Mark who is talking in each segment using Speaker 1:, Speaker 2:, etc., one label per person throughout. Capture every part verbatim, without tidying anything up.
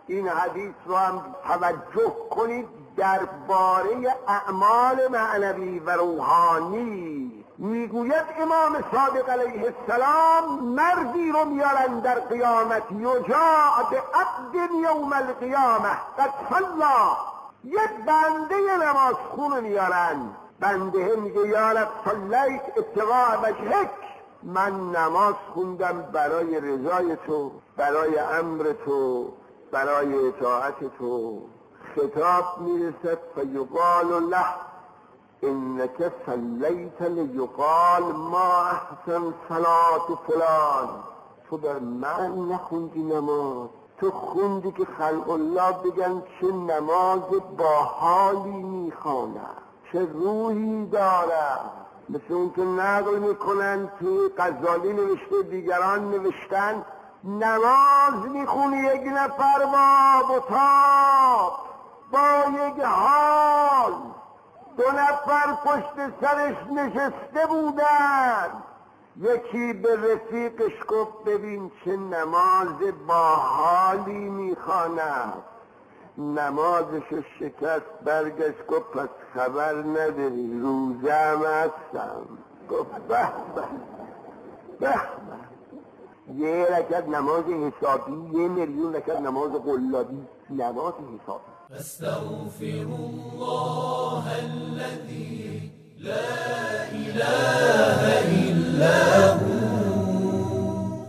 Speaker 1: این حدیث رو هم توجه کنید. درباره اعمال معنوی و روحانی میگوید امام صادق علیه السلام مردی رو میارن در قیامت، یجاء بعبد یوم القیامه قد صلی، یه بنده نماز خون میارن. بنده میگه یا رب صلیت ابتغاء وجهک، من نماز خوندم برای رضای تو، برای امر تو، برای اطاعت تو. خطاب میرسد فیقال له انک صلیت لیقال ما احسن صلاة فلان، تو بر من نخوندی نماز، تو خوندی که خلق الله بگن چه نماز با حالی میخواند، چه روحی داره. مثل اون که نقل میکنن توی غزالی نوشته، دیگران نوشتن نماز میخونی یک نفر با بطاق با یک حال، دو نفر پشت سرش نشسته بودن، یکی به رفیقش گفت ببین چه نماز با حالی میخواند، نمازشو شکست، برگشت گفت پس خبر نداری روزه هم هستم. گفت به به به به، یه رکعت نماز حسابی، یه میلیون رکعت نماز قلابی، نماز حسابی.
Speaker 2: استغفر الله الذي لا إله إلا هو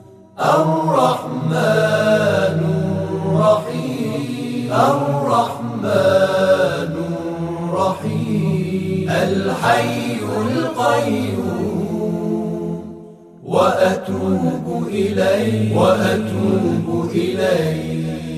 Speaker 2: الرحمن الرحيم الرحمن الرحيم الحي القيوم وأتوب إليه وأتوب إليه